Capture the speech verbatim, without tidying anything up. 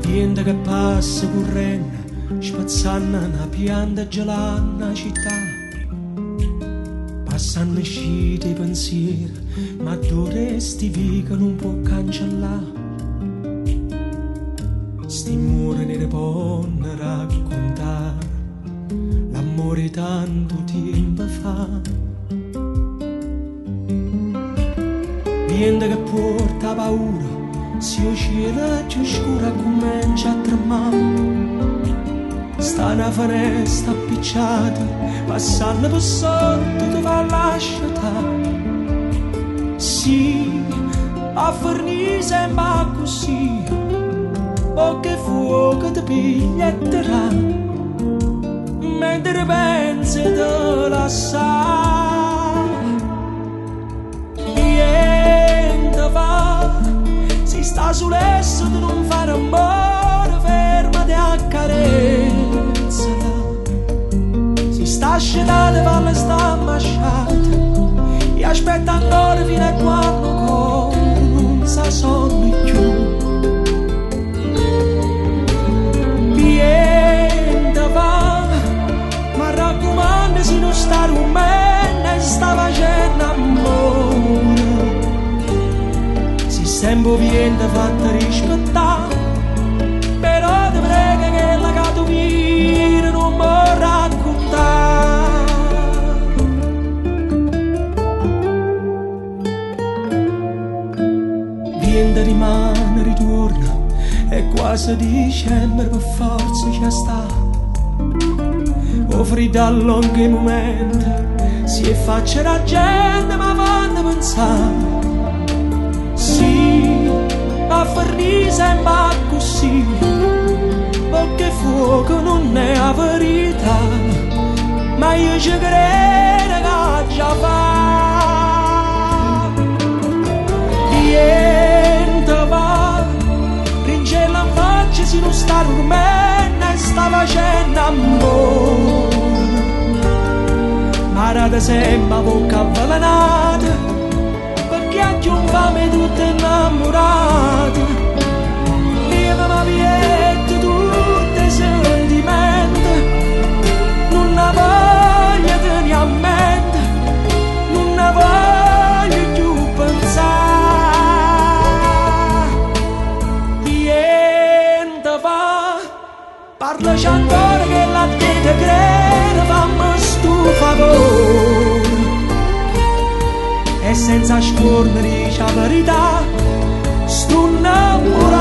Gente che passa correndo, spazzando una pianta gelata nella città. Passano uscite i pensieri, ma dovresti via che non può cancellare. Sti muri ne possono raccontare l'amore tanto tempo fa. Niente che porta paura, se il cielo è più scuro comincia a tremare. Sta una finestra appicciata, passando per sotto tu va a lasciare. Sì, a fornire sembra così, poche fuoco ti piglia e ti rà, mentre pensi di lasciare. Niente va, si sta sull'esso di non fare amore, fermati a carezza. Si sta scendendo, valle sta masciata, e aspetta ancora fino a quando corre, non sa sonno più. Niente va, ma raccomando se non sta rumendo e sta facendo amore. Si sempre viene fatta rispettare, però ti prego che la gato vira non mi raccontare. Viene rimane, ritorna, e quasi dicembre per forza ci sta. Offri da lunghi momenti, si è faccia la gente ma vanno a pensare. Sì, a fornire sembra così, perché fuoco non è la verità, ma io ci credo che già fa. Niente va, ringella in faccia se non sta rumendo e sta facendo amore. Ma rada sembra bocca avvelenata, perché anche un fame tutte innamorate. Viva ma viette tutte sentimenti, non ne voglio tenere a mente, non ne voglio più pensare. Niente va, parlaci ancora che la te te crede, fammi stu favore. E senza scornere la verità, sto innamorando.